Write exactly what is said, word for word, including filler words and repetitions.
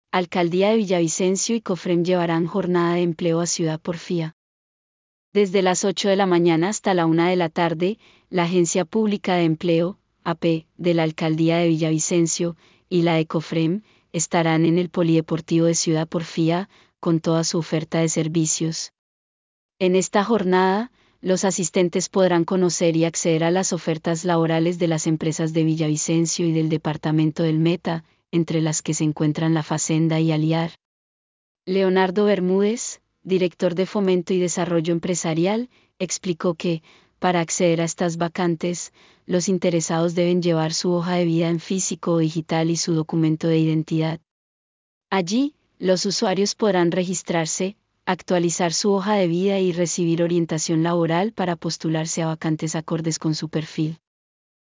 Alcaldía de Villavicencio y COFREM llevarán jornada de empleo a Ciudad Porfía. Desde las ocho de la mañana hasta la una de la tarde, la Agencia Pública de Empleo, A P, de la Alcaldía de Villavicencio, y la de COFREM, estarán en el Polideportivo de Ciudad Porfía, con toda su oferta de servicios. En esta jornada, los asistentes podrán conocer y acceder a las ofertas laborales de las empresas de Villavicencio y del departamento del Meta, entre las que se encuentran La Facenda y Aliar. Leonardo Bermúdez, director de Fomento y Desarrollo Empresarial, explicó que, para acceder a estas vacantes, los interesados deben llevar su hoja de vida en físico o digital y su documento de identidad. Allí, los usuarios podrán registrarse, actualizar su hoja de vida y recibir orientación laboral para postularse a vacantes acordes con su perfil.